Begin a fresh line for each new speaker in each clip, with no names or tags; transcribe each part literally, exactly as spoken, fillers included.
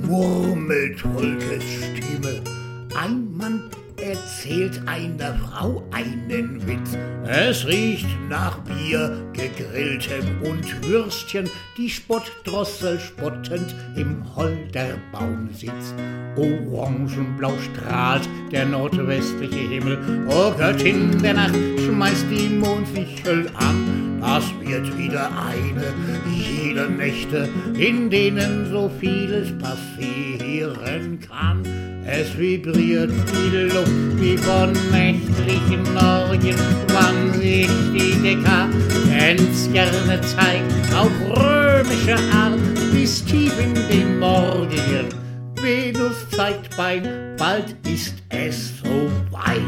murmelt Volkes Stimme. Ein Mann erzählt einer Frau einen Witz. Es riecht nach Bier, gegrilltem und Würstchen. Die Spottdrossel spottend im Holderbaum sitzt. Orangenblau strahlt der nordwestliche Himmel. O Göttin der Nacht schmeißt die Mondsichel an. Das wird wieder eine jeder Nächte, in denen so vieles passieren kann. Es vibriert die Luft wie von nächtlichen Orgien, wann sich die Dekadenz gerne zeigt, auf römische Art bis tief in den Morgen. Venus zeigt Bein, bald ist es so weit.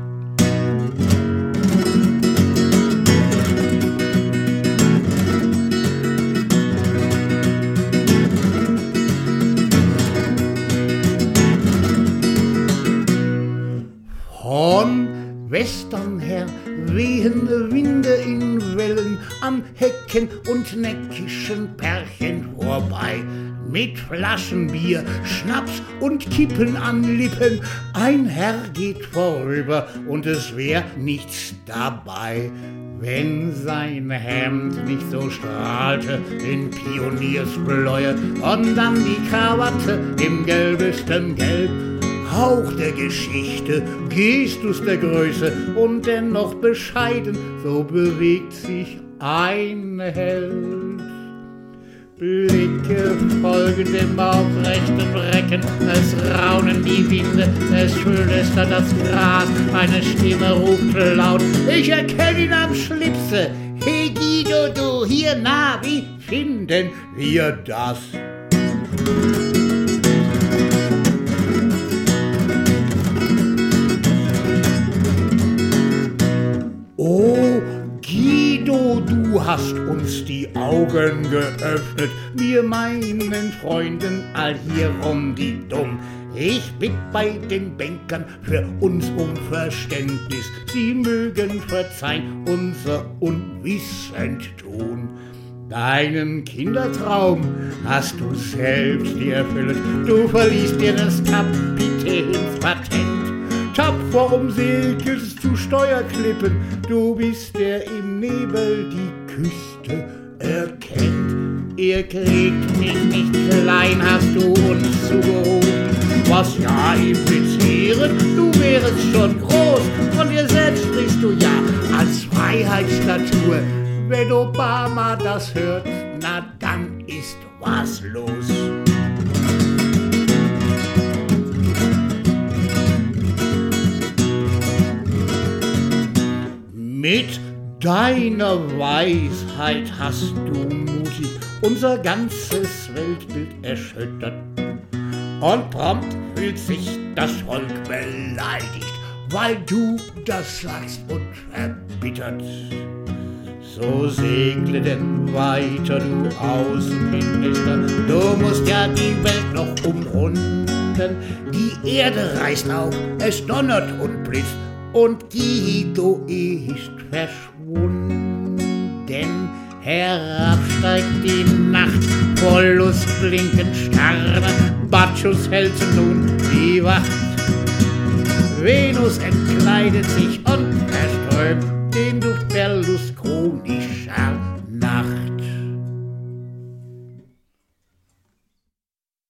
Von Western her wehen Winde in Wellen an Hecken und neckischen Pärchen vorbei. Mit Flaschenbier, Schnaps und Kippen an Lippen. Ein Herr geht vorüber und es wär nichts dabei, wenn sein Hemd nicht so strahlte in Pioniersbläue und dann die Krawatte im gelbesten Gelb. Hauch der Geschichte, Gestus der Größe und dennoch bescheiden, so bewegt sich ein Held. Blicke folgen dem aufrechten Recken, es raunen die Winde, es flüstert das Gras, eine Stimme ruft laut, ich erkenne ihn am Schlipse. Hey Guido, du hier nah, wie finden wir das? Oh, Guido, du hast uns die Augen geöffnet, wir meinen Freunden all hierum die dumm. Ich bitt bei den Bankern für uns um Verständnis, sie mögen verzeihen unser Unwissend tun. Deinen Kindertraum hast du selbst dir erfüllt, du verliest dir des Kapitäns Patent. Tapfer umsegelst du Steuerklippen, du bist der im Nebel die Küste erkennt. Ihr kriegt mich nicht klein, hast du uns zugerufen, was ja implizieren, du wärest schon groß, von dir selbst sprichst du ja als Freiheitsstatue. Wenn Obama das hört, na dann ist was los. Mit deiner Weisheit hast du mutig unser ganzes Weltbild erschüttert. Und prompt fühlt sich das Volk beleidigt, weil du das sagst und verbittert. So segle denn weiter, du Außenminister, du musst ja die Welt noch umrunden. Die Erde reißt auf, es donnert und blitzt, und Guido ist verschwunden. Herabsteigt die Nacht, vor Lust blinken Sterne, Bacchus hält nun die Wacht. Venus entkleidet sich und